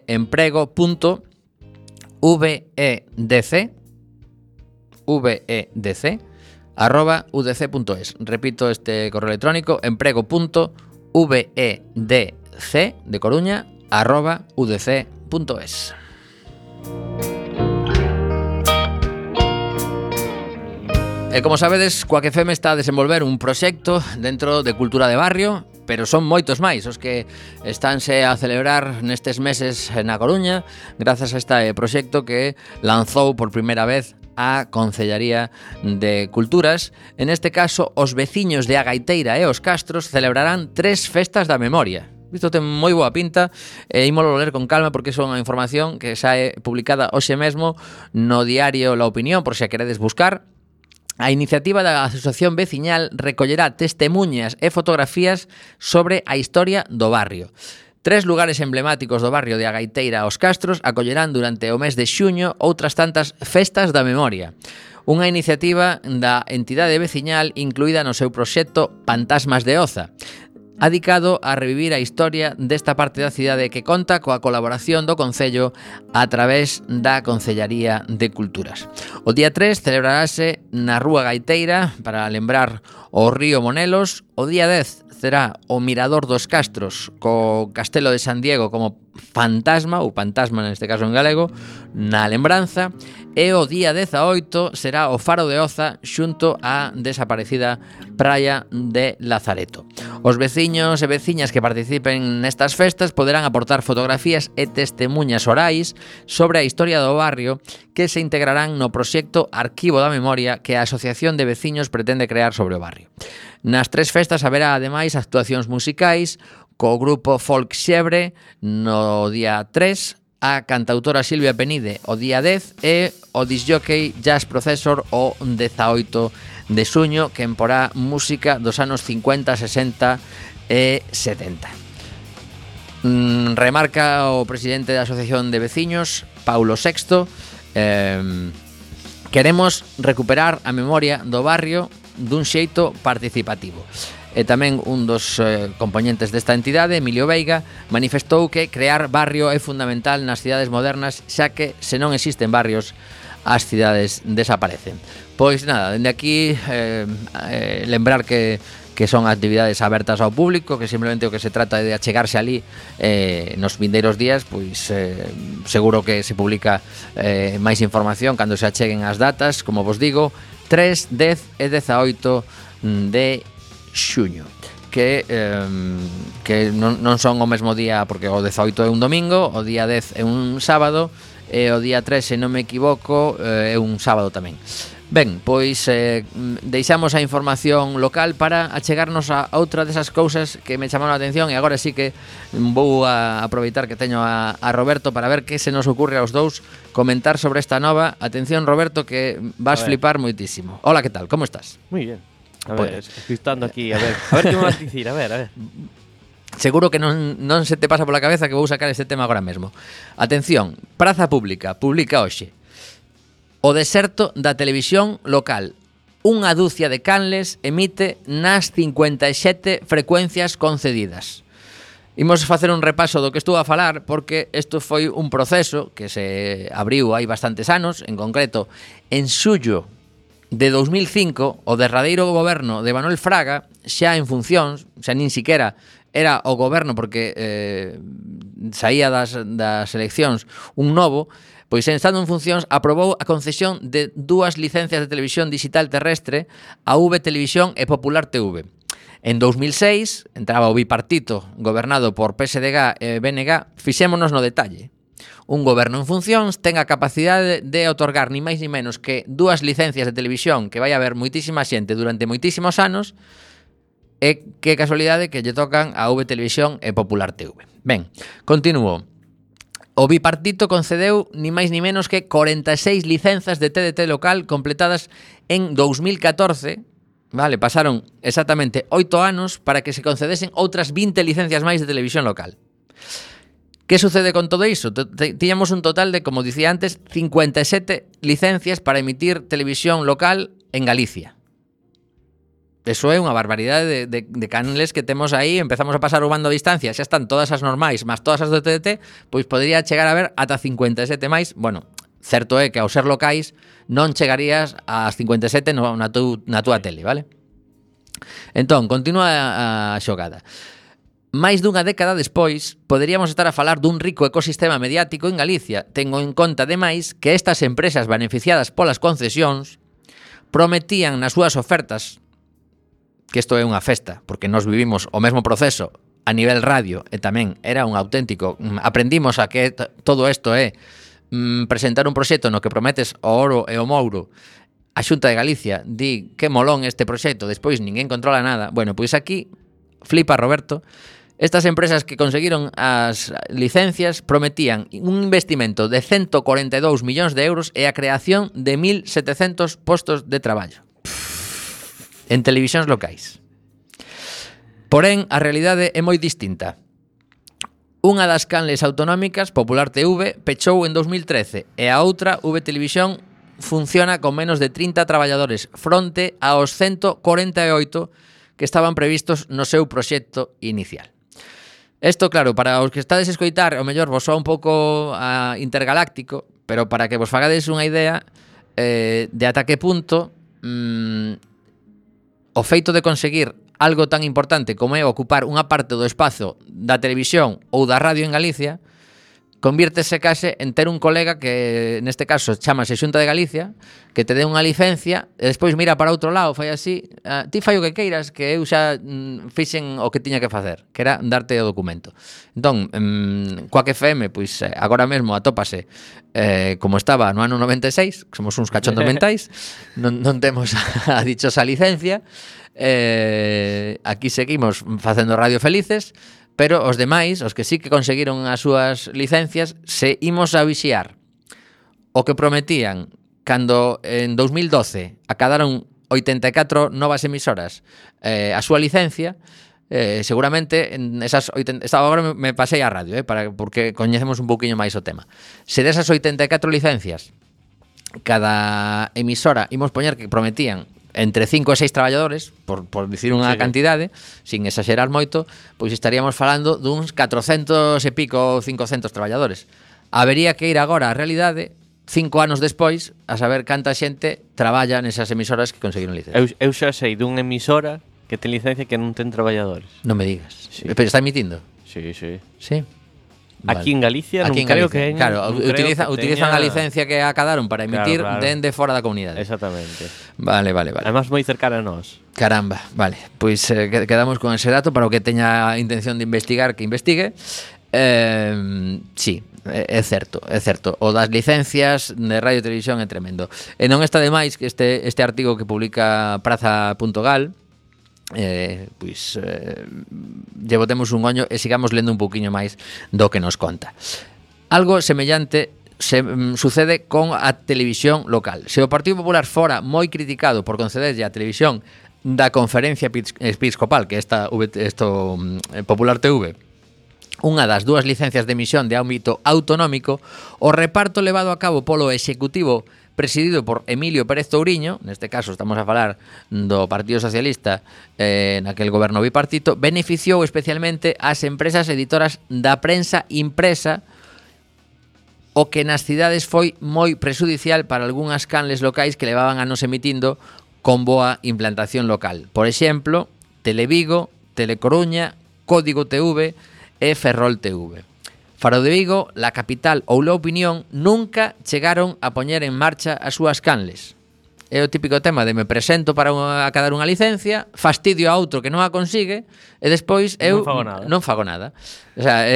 [SPEAKER 2] emprego.vedc@udc.es. Repito este correo electrónico, emprego.vedc de Coruña @udc.es. E como sabedes, Quack FM está a desenvolver un proxecto dentro de Cultura de Barrio, pero son moitos máis os que estánse a celebrar nestes meses na Coruña grazas a este proxecto que lanzou por primeira vez a Concellaría de Culturas. En este caso, os veciños de Agaiteira e os Castros celebrarán 3 festas da memoria. Isto ten moi boa pinta e ímolo ler con calma porque son unha información que sae publicada hoxe mesmo no diario La Opinión, por se a queredes buscar. A iniciativa da Asociación Veciñal recollerá testemuñas e fotografías sobre a historia do barrio. 3 lugares emblemáticos do barrio de Agaiteira aos Castros acollerán durante o mes de xuño outras tantas festas da memoria. Unha iniciativa da entidade veciñal incluída no seu proxecto Pantasmas de Oza. adicado a revivir a historia desta parte da cidade que conta coa colaboración do Concello a través da Concellaría de Culturas. O día 3 celebrarase na Rúa Gaiteira para lembrar o río Monelos. O día 10 será o Mirador dos Castros co Castelo de San Diego como fantasma, ou fantasma neste caso en galego, na lembranza. E o día 18 será o Faro de Oza xunto á desaparecida praia de Lazareto. Os veciños e veciñas que participen nestas festas poderán aportar fotografías e testemunhas orais sobre a historia do barrio que se integrarán no proxecto Arquivo da Memoria que a Asociación de Veciños pretende crear sobre o barrio. Nas tres festas haberá ademais actuacións musicais co grupo Folk Xebre no día 3, a cantautora Silvia Penide o día 10 e o disjockey Jazz Processor o 18 de xuño que emporá música dos anos 50, 60 e 70. Remarca o presidente da Asociación de Veciños, Paulo Sexto, queremos recuperar a memoria do barrio dun xeito participativo. E tamén un dos componentes desta entidade, Emilio Veiga, manifestou que crear barrio é fundamental nas cidades modernas, xa que se non existen barrios, as cidades desaparecen. Pois nada, dende aquí lembrar que son actividades abertas ao público, que simplemente o que se trata é de achegarse ali nos vindeiros días, pois seguro que se publica máis información cando se acheguen as datas, como vos digo, 3, 10 e 18 de xuño, que non son o mesmo día, porque o 18 é un domingo, o día 10 é un sábado e o día 3, se non me equivoco, é un sábado tamén. Ben, pois deixamos a información local para achegarnos a outra desas cousas que me chamaron a atención, e agora sí que vou a aproveitar que teño a Roberto para ver que se nos ocurre aos dous comentar sobre esta nova. Atención, Roberto, que vas flipar moitísimo. Hola, que tal? Como estás?
[SPEAKER 4] Moi bien. A ver,
[SPEAKER 2] Pues,
[SPEAKER 4] estoy estando aquí, a ver que me vas a dicir, a ver.
[SPEAKER 2] Seguro que non se te pasa pola cabeza que vou sacar este tema agora mesmo. Atención, Praza Pública publica hoxe o deserto da televisión local. Unha dúcia de canles emite nas 57 frecuencias concedidas. Imos facer un repaso do que estuvo a falar, porque isto foi un proceso que se abriu hai bastantes anos, en concreto en xullo de 2005, o derradeiro goberno de Manuel Fraga, xa en funcións, xa nin siquiera era o goberno porque saía das eleccións un novo, pois estando en funcións aprobou a concesión de 2 licencias de televisión digital terrestre a V Televisión e Popular TV. En 2006 entraba o bipartito gobernado por PSDG e BNG, fixémonos no detalle. Un goberno en funcións ten a capacidade de otorgar ni máis ni menos que 2 licencias de televisión que vai haber moitísima xente durante moitísimos anos, e que casualidade que lle tocan a V Televisión e Popular TV. Ben, continuo. O bipartito concedeu ni máis ni menos que 46 licenzas de TDT local completadas en 2014. Vale, pasaron exactamente 8 anos para que se concedesen outras 20 licencias máis de televisión local. Que sucede con todo iso? Tiñamos un total de, como dicía antes, 57 licencias para emitir televisión local en Galicia. Eso é unha barbaridade de canles que temos aí. Empezamos a pasar o bando a distancia, xa están todas as normais, máis todas as do TDT, pois podría chegar a ver ata 57 máis. Bueno, certo é que ao ser locais non chegarías ás 57 na túa tele, vale? Entón, continúa a xogada. Máis dunha década despois, poderíamos estar a falar dun rico ecosistema mediático en Galicia, tengo en conta, ademais, que estas empresas beneficiadas polas concesións prometían nas súas ofertas, que isto é unha festa, porque nós vivimos o mesmo proceso a nivel radio, e tamén era un auténtico... Aprendimos a que todo isto é presentar un proxecto no que prometes o oro e o mouro. A Xunta de Galicia di que molón este proxecto, despois ninguén controla nada. Bueno, pois aquí, flipa Roberto, estas empresas que conseguiron as licencias prometían un investimento de 142 millóns de euros e a creación de 1.700 postos de traballo en televisións locais. Porén, a realidade é moi distinta. Unha das canles autonómicas, Popular TV, pechou en 2013 e a outra, V Televisión, funciona con menos de 30 traballadores fronte aos 148 que estaban previstos no seu proxecto inicial. Isto, claro, para os que estades a escoitar, o mellor vos soa un pouco intergaláctico, pero para que vos fagades unha idea de ata que punto o feito de conseguir algo tan importante como é ocupar unha parte do espazo da televisión ou da radio en Galicia convírtese case en ter un colega que neste caso chamase Xunta de Galicia, que te dé unha licencia e despois mira para outro lado, fai así, ti fai o que queiras, que eu xa fixen o que tiña que facer, que era darte o documento. Entón, Coac FM, pois agora mesmo atópase como estaba no ano 96, que somos uns cachondos mentais, non temos a dichosa licencia, aquí seguimos facendo radio felices, pero os demais, os que sí que conseguiron as súas licencias, se imos a vixiar o que prometían cando en 2012 acadaron 84 novas emisoras a súa licencia, seguramente en esas 80, agora me pasei á radio, porque coñecemos un pouquiño máis o tema. Se desas 84 licencias cada emisora imos poñer que prometían entre 5 e 6 traballadores, por dicir unha cantidade, sin exagerar moito, pois estaríamos falando duns 400 e pico, 500 traballadores. Habería que ir agora á realidade, 5 anos despois, a saber canta xente traballa nesas emisoras que conseguiron licencia.
[SPEAKER 4] Eu xa sei dunha emisora que ten licencia que non ten traballadores.
[SPEAKER 2] Non me digas.
[SPEAKER 4] Sí.
[SPEAKER 2] Pero está emitindo?
[SPEAKER 4] Sí, sí.
[SPEAKER 2] Sí.
[SPEAKER 4] Aquí en Galicia
[SPEAKER 2] Aquí
[SPEAKER 4] non
[SPEAKER 2] en
[SPEAKER 4] creo
[SPEAKER 2] Galicia.
[SPEAKER 4] que
[SPEAKER 2] Claro, utilizan a licencia que acadaron para emitir
[SPEAKER 4] claro.
[SPEAKER 2] dende fora da comunidade.
[SPEAKER 4] Exactamente.
[SPEAKER 2] Vale.
[SPEAKER 4] Además moi cercana a nós.
[SPEAKER 2] Caramba, vale. Pois quedamos con ese dato para o que teña intención de investigar, que investigue. Sí, é certo. O das licencias de radio e televisión é tremendo. E non está de máis que este artigo que publica Praza.gal lle botemos un oño e sigamos lendo un pouquiño máis do que nos conta. Algo semellante sucede con a televisión local. Se o Partido Popular fora moi criticado por concederlle a televisión da Conferencia Episcopal, que esta Popular TV, unha das dúas licencias de emisión de ámbito autonómico, o reparto levado a cabo polo Executivo presidido por Emilio Pérez Touriño, neste caso estamos a falar do Partido Socialista naquel goberno bipartito, beneficiou especialmente as empresas editoras da prensa impresa, o que nas cidades foi moi prexudicial para algunhas canles locais que levaban anos emitindo con boa implantación local. Por exemplo, Televigo, Telecoruña, Código TV e Ferrol TV. Faro de Vigo, La Capital ou La Opinión nunca chegaron a poñer en marcha as súas canles. É o típico tema de me presento para acadar unha licencia, fastidio a outro que non a consigue e despois eu non fago nada. O sea,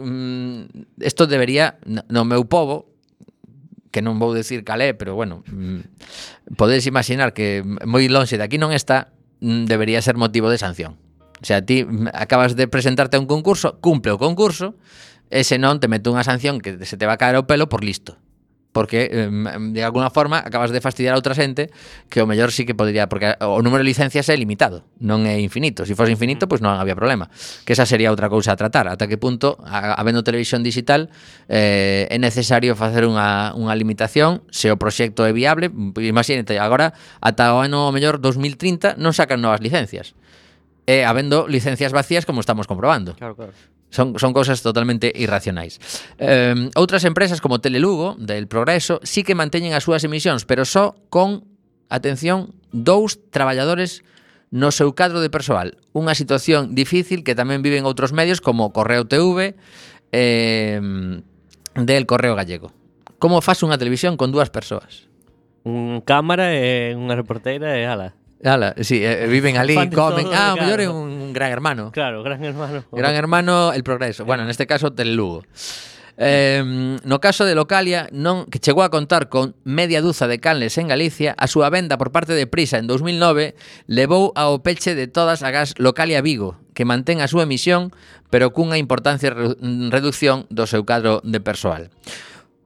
[SPEAKER 2] isto debería, no meu pobo, que non vou decir calé, pero bueno, podedes imaginar que moi lonxe de aquí non está, debería ser motivo de sanción. O sea, ti acabas de presentarte a un concurso, cumple o concurso, e se non te mete unha sanción que se te va a caer o pelo por listo. Porque, de alguna forma, acabas de fastidiar a outra xente que o mellor sí que podría... Porque o número de licencias é limitado, non é infinito. Se fose infinito, pois non había problema. Que esa sería outra cousa a tratar. Ata que punto, habendo televisión digital, é necesario facer unha limitación. Se o proxecto é viable, imagínate, agora, ata o ano, o mellor, 2030, non sacan novas licencias. E habendo licencias vacías como estamos comprobando.
[SPEAKER 4] Claro.
[SPEAKER 2] Son cousas totalmente irracionais. Outras empresas como Telelugo, del Progreso, sí que manteñen as súas emisións, pero só con, atención, 2 traballadores no seu cadro de persoal. Unha situación difícil que tamén viven outros medios como Correo TV del Correo Gallego. Como faz unha televisión con 2 persoas?
[SPEAKER 4] Un cámara e unha reporteira e ala.
[SPEAKER 2] Sí, viven ali, comen. O mellor é
[SPEAKER 4] claro.
[SPEAKER 2] un gran hermano.
[SPEAKER 4] Claro, gran hermano.
[SPEAKER 2] Gran hermano, el Progreso. Bueno, neste caso, Telelugo. No caso de Localia, que chegou a contar con media duza de canles en Galicia, a súa venda por parte de Prisa en 2009 levou ao peche de todas as Localia Vigo, que mantén a súa emisión, pero cunha importante reducción do seu cadro de persoal.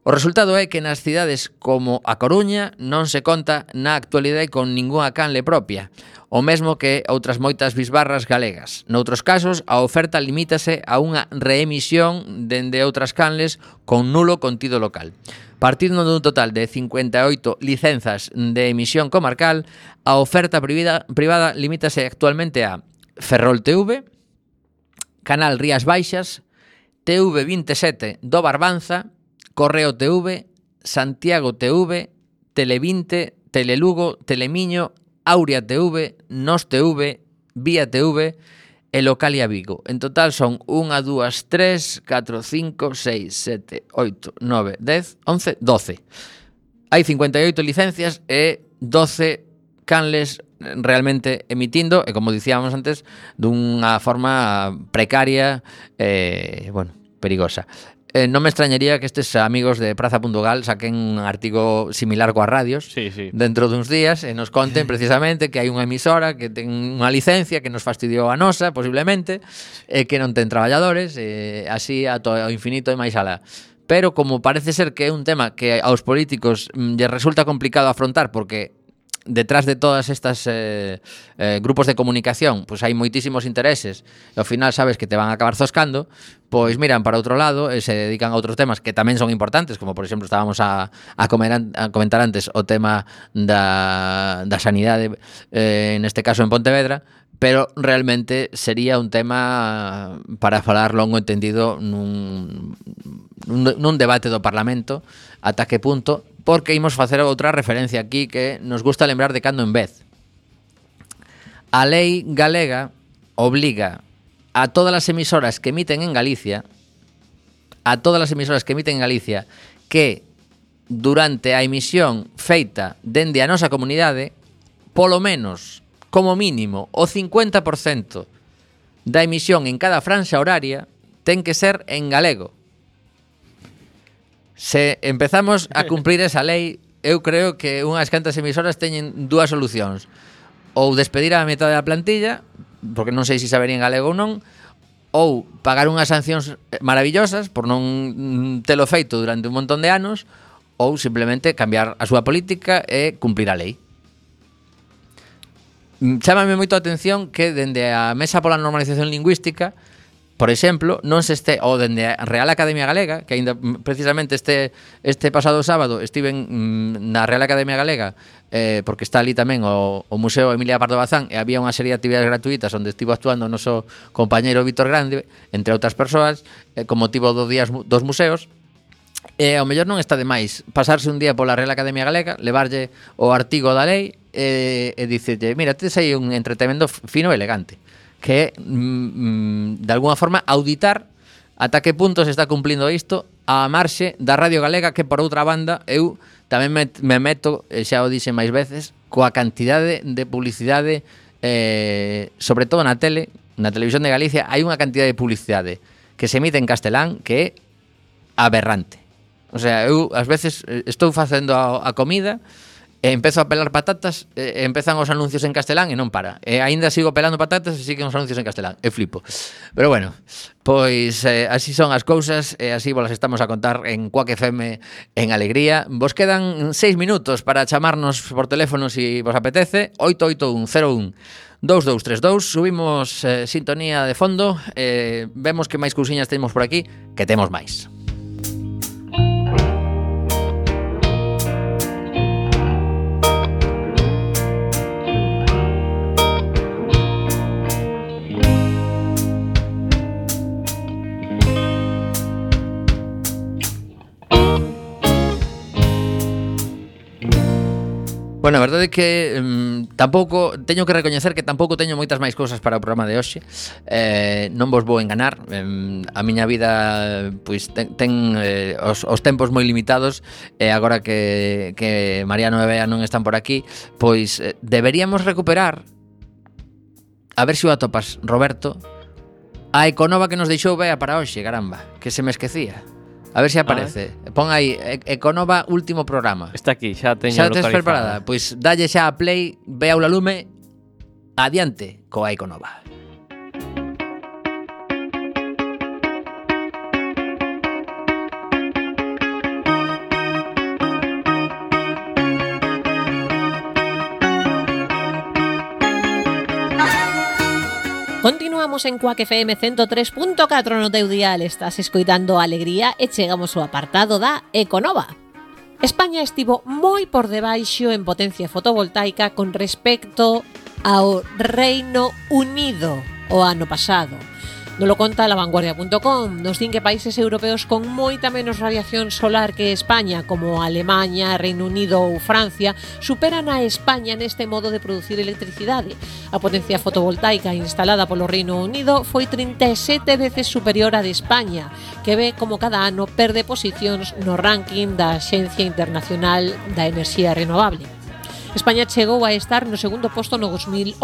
[SPEAKER 2] O resultado é que nas cidades como a Coruña non se conta na actualidade con ningunha canle propia, o mesmo que outras moitas bisbarras galegas. Noutros casos, a oferta limítase a unha reemisión dende outras canles con nulo contido local. Partindo dun total de 58 licenzas de emisión comarcal, a oferta privada limítase actualmente a Ferrol TV, Canal Rías Baixas, TV27 do Barbanza, Correo TV, Santiago TV, Tele20, Telelugo, Telemiño, Aurea TV, Nos TV, Vía TV e Localia Vigo. En total son 1, 2, 3, 4, 5, 6, 7, 8, 9, 10, 11, 12. Hai 58 licencias e 12 canles realmente emitindo, e como dicíamos antes, dunha forma precaria e, perigosa. Non me extrañaría que estes amigos de Praza.gal saquen un artigo similar coas radios dentro duns días e nos conten precisamente que hai unha emisora que ten unha licencia que nos fastidiou a nosa, posiblemente, e que non ten traballadores, e así ata o infinito e máis alá. Pero como parece ser que é un tema que aos políticos lle resulta complicado afrontar porque detrás de todas estas grupos de comunicación hai moitísimos intereses e ao final sabes que te van a acabar zoscando, pois miran para outro lado e se dedican a outros temas que tamén son importantes, como por exemplo estábamos a comentar antes o tema da sanidade, neste caso en Pontevedra, pero realmente sería un tema para falar longo entendido nun debate do Parlamento ata que punto, porque imos facer outra referencia aquí que nos gusta lembrar de cando en vez. A lei galega obliga a todas as emisoras que emiten en Galicia, que durante a emisión feita dende a nosa comunidade, polo menos, como mínimo, o 50% da emisión en cada franxa horaria ten que ser en galego. Se empezamos a cumprir esa lei, eu creo que unhas cantas emisoras teñen dúas solucións. Ou despedir a metade da plantilla, porque non sei se saberían galego ou non, ou pagar unhas sancións maravillosas por non telo feito durante un montón de anos, ou simplemente cambiar a súa política e cumplir a lei. Chámame moito a atención que dende a Mesa pola Normalización Lingüística, por exemplo, non se este, ou dende a Real Academia Galega, que aínda precisamente este pasado sábado estiven na Real Academia Galega, porque está ali tamén o Museo Emilia Pardo Bazán, e había unha serie de actividades gratuitas onde estivo actuando o noso compañeiro Víctor Grande, entre outras persoas, con motivo dos días dos museos. E ao mellor non está de máis pasarse un día pola Real Academia Galega, levarlle o artigo da lei e dicirlle, mira, tes aí un entretenimento fino e elegante, que de alguna forma auditar ata que punto se está cumplindo isto a marxe da Radio Galega, que por outra banda eu tamén me meto, xa o dixen máis veces, coa cantidade de publicidade, sobre todo na tele, na televisión de Galicia, hai unha cantidade de publicidade que se emite en castelán que é aberrante. O sea, eu ás veces estou facendo a comida e empezo a pelar patatas e empezan os anuncios en castelán e non para. E aínda sigo pelando patatas e siguen os anuncios en castelán. E flipo. Pero bueno, pois así son as cousas e así vos las estamos a contar en Quack FM en Alegría. Vos quedan 6 minutos para chamarnos por teléfono se vos apetece. 881012232. Subimos sintonía de fondo. Vemos que máis cousiñas temos por aquí, que temos máis. Bueno, a verdade é que tampouco teño que recoñecer que tampouco teño moitas máis cousas para o programa de hoxe. Non vos vou enganar. A miña vida pois ten os tempos moi limitados e agora que Mariano e Bea non están por aquí, pois deberíamos recuperar, a ver se o atopas, Roberto, a Econova que nos deixou Bea para hoxe, caramba, que se me esquecía. A ver se aparece. Pon aí Econova último programa.
[SPEAKER 4] Está aquí, xa teño
[SPEAKER 2] xa
[SPEAKER 4] localizada.
[SPEAKER 2] Xa tes preparada? Pois dalle xa a play, ve ao lume, adiante coa Econova.
[SPEAKER 5] Continuamos en Quack FM 103.4 no teu dial. Estás escoitando Alegría e chegamos ao apartado da Econova. España estivo moi por debaixo en potencia fotovoltaica con respecto ao Reino Unido o ano pasado. Nos lo conta lavanguardia.com. Nos din que países europeos con moita menos radiación solar que España, como Alemania, Reino Unido ou Francia, superan a España neste modo de producir electricidade. A potencia fotovoltaica instalada polo Reino Unido foi 37 veces superior á de España, que ve como cada ano perde posicións no ranking da Axencia Internacional da Enerxía Renovable. España chegou a estar no segundo posto no 2008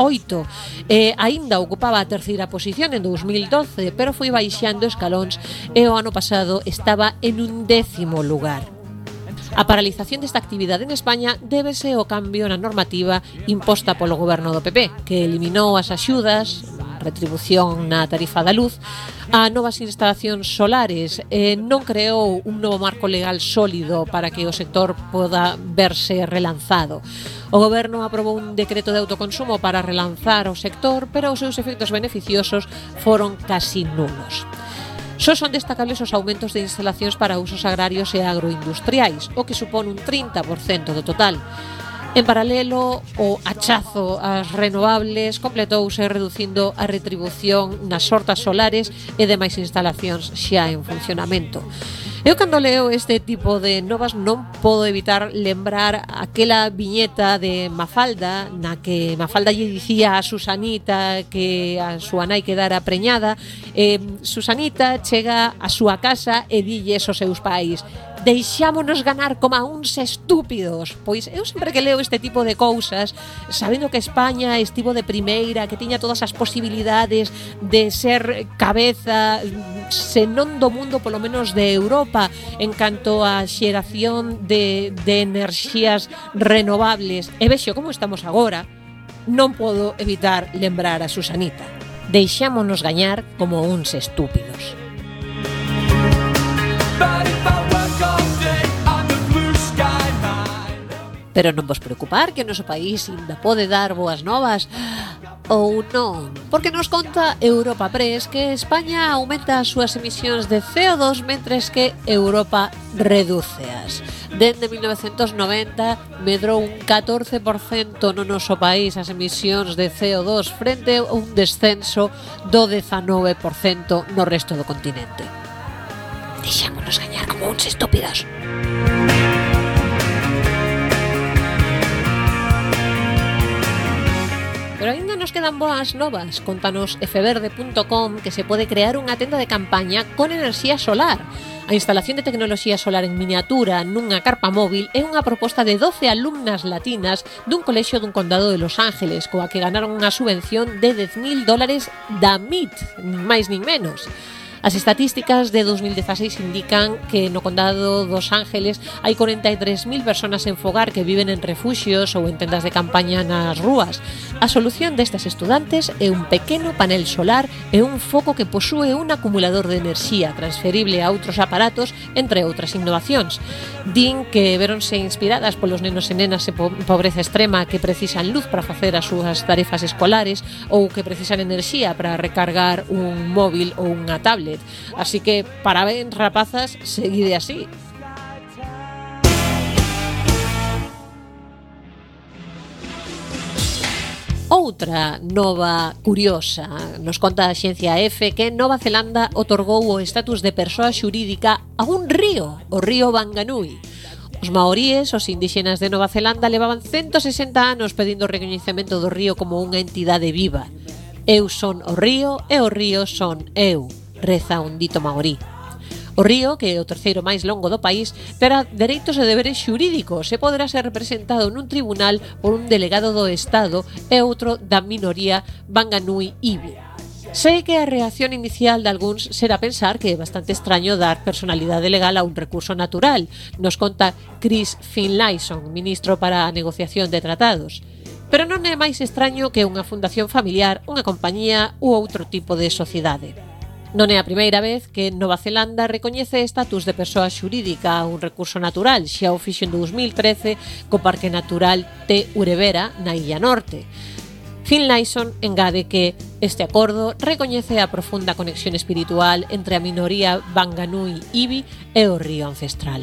[SPEAKER 5] e aínda ocupaba a terceira posición en 2012, pero foi baixando escalóns e o ano pasado estaba en un 10º lugar. A paralización desta actividade en España débese ao cambio na normativa imposta polo goberno do PP, que eliminou as axudas, retribución na tarifa da luz, a novas instalacións solares e non creou un novo marco legal sólido para que o sector poda verse relanzado. O goberno aprobou un decreto de autoconsumo para relanzar o sector, pero os seus efectos beneficiosos foron casi nulos. Só son destacables os aumentos de instalacións para usos agrarios e agroindustriais, o que supón un 30% do total. En paralelo, o achazo ás renovables completouse reducindo a retribución nas hortas solares e demais instalacións xa en funcionamento. Eu cando leo este tipo de novas non podo evitar lembrar aquela viñeta de Mafalda, na que Mafalda lle dicía a Susanita que a súa nai quedara preñada, Susanita chega á súa casa e dilles aos seus pais: deixámonos ganar como a uns estúpidos. Pois eu sempre que leo este tipo de cousas, sabendo que España estivo de primeira, que tiña todas as posibilidades de ser cabeza, se non do mundo, polo menos de Europa, en canto a xeración de enerxías renovables, e vexo como estamos agora, non podo evitar lembrar a Susanita: deixámonos gañar como uns estúpidos. Pero non vos preocupar, que o noso país ainda pode dar boas novas, ou non, porque nos conta Europa Press que España aumenta as súas emisións de CO2 mentres que Europa redúceas. Dende 1990 medrou un 14% no noso país as emisións de CO2 frente a un descenso do 19% no resto do continente. Deixámonos gañar como uns estúpidos. Pero aínda nos quedan boas novas. Contanos fverde.com que se pode crear unha tenda de campaña con enerxía solar. A instalación de tecnoloxía solar en miniatura nunha carpa móvil é unha proposta de 12 alumnas latinas dun colexio dun condado de Los Ángeles, coa que ganaron unha subvención de $10,000 da MIT, nin máis nin menos. As estatísticas de 2016 indican que no condado dos Ángeles hai 43.000 personas en fogar que viven en refuxios ou en tendas de campaña nas rúas. A solución destes estudantes é un pequeno panel solar e un foco que posúe un acumulador de enerxía transferible a outros aparatos, entre outras innovacións. Din que veronse inspiradas polos nenos e nenas en pobreza extrema que precisan luz para facer as súas tarefas escolares ou que precisan enerxía para recargar un móvil ou unha tablet. Así que, parabéns, rapazas, seguide así. Outra nova curiosa. Nos conta a Axencia EFE que Nova Zelanda otorgou o estatus de persoa xurídica a un río, o río Wanganui. Os maoríes, os indígenas de Nova Zelanda, levaban 160 anos pedindo o recoñecemento do río como unha entidade viva. Eu son o río e o río son eu, reza un dito maorí. O río, que é o terceiro máis longo do país, terá dereitos e deberes xurídicos e poderá ser representado nun tribunal por un delegado do Estado e outro da minoría Wanganui Iwi. Sei que a reacción inicial de algúns será pensar que é bastante extraño dar personalidade legal a un recurso natural, nos conta Chris Finlayson, ministro para a negociación de tratados. Pero non é máis extraño que unha fundación familiar, unha compañía ou outro tipo de sociedade. Non é a primeira vez que Nova Zelanda recoñece estatus de persoa xurídica a un recurso natural, xa o fixo en 2013 co Parque Natural Te Urevera na Illa Norte. Finlayson engade que este acordo recoñece a profunda conexión espiritual entre a minoría Wanganui Ibi e o río ancestral.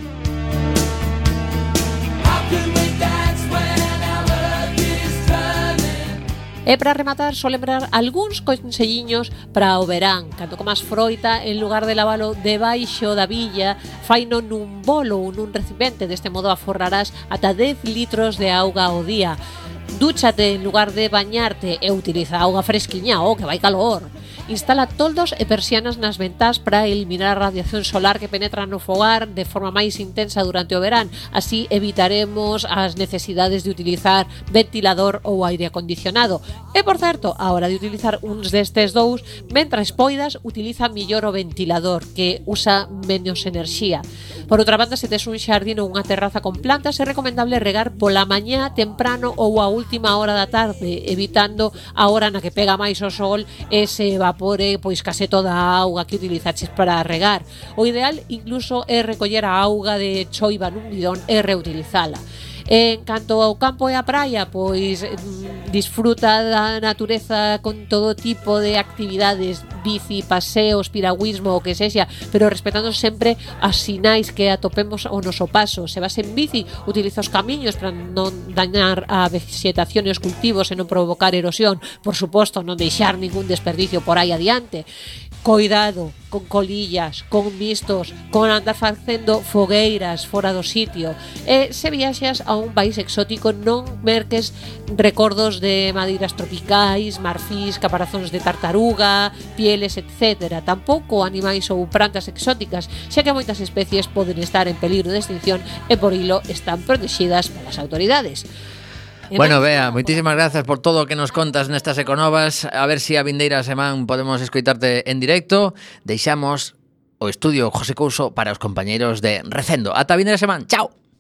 [SPEAKER 5] E para rematar, só lembrar algúns conselliños para o verán. Cando comas froita, en lugar de lavalo debaixo da billa, faino nun bolo ou nun recipiente. Deste modo aforrarás ata 10 litros de auga ao día. Dúchate en lugar de bañarte e utiliza auga fresquiña, que vai calor. Instala toldos e persianas nas ventás para eliminar a radiación solar que penetra no fogar de forma máis intensa durante o verán. Así evitaremos as necesidades de utilizar ventilador ou aire acondicionado. E, por certo, a hora de utilizar uns destes dous, mentras poidas, utiliza millor o ventilador, que usa menos enerxía. Por outra banda, se tes un xardín ou unha terraza con plantas, é recomendable regar pola mañá temprano ou a última hora da tarde, evitando a hora na que pega máis o sol e se evapore pois case toda a auga que utilizaches para regar. O ideal incluso é recoller a auga de choiva nun bidón e reutilizala. En canto ao campo e a praia, pois disfruta da natureza con todo tipo de actividades, bici, paseos, piragüismo, o que sexa, pero respetando sempre as sinais que atopemos ao noso paso. Se vas en bici, utiliza os camiños para non dañar a vegetación e os cultivos e non provocar erosión. Por suposto, non deixar ningún desperdicio por aí adiante. Coidado con colillas, con mistos, con andar facendo fogueiras fora do sitio. E se viaxas a un país exótico, non merques recordos de madeiras tropicais, marfís, caparazóns de tartaruga, pieles, etc. Tampouco animais ou plantas exóticas, xa que moitas especies poden estar en peligro de extinción e por hilo están protegidas polas autoridades.
[SPEAKER 2] Bueno, Bea, moitísimas grazas por todo o que nos contas nestas Econovas. A ver se a vindeira semana podemos escoitarte en directo. Deixamos o estudio José Couso para os compañeiros de Recendo. Ata a vindeira semana. Chao.